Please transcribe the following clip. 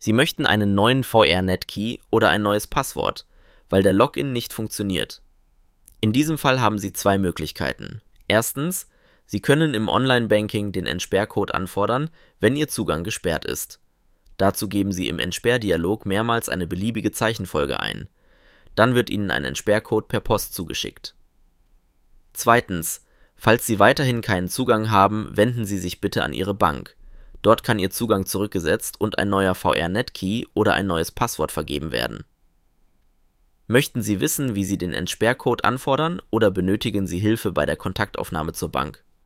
Sie möchten einen neuen VR-Netkey oder ein neues Passwort, weil der Login nicht funktioniert. In diesem Fall haben Sie zwei Möglichkeiten. Erstens, Sie können im Online-Banking den Entsperrcode anfordern, wenn Ihr Zugang gesperrt ist. Dazu geben Sie im Entsperrdialog mehrmals eine beliebige Zeichenfolge ein. Dann wird Ihnen ein Entsperrcode per Post zugeschickt. Zweitens, falls Sie weiterhin keinen Zugang haben, wenden Sie sich bitte an Ihre Bank. Dort kann Ihr Zugang zurückgesetzt und ein neuer VR-Netkey oder ein neues Passwort vergeben werden. Möchten Sie wissen, wie Sie den Entsperrcode anfordern, oder benötigen Sie Hilfe bei der Kontaktaufnahme zur Bank?